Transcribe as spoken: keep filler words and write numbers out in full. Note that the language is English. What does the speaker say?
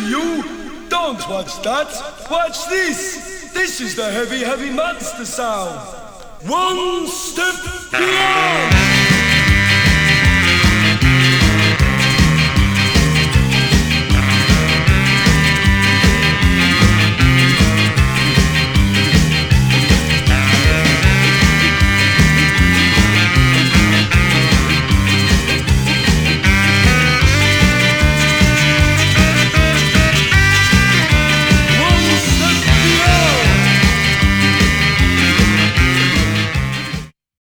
you! Don't watch that! Watch this! This is the heavy, heavy monster sound! One step beyond!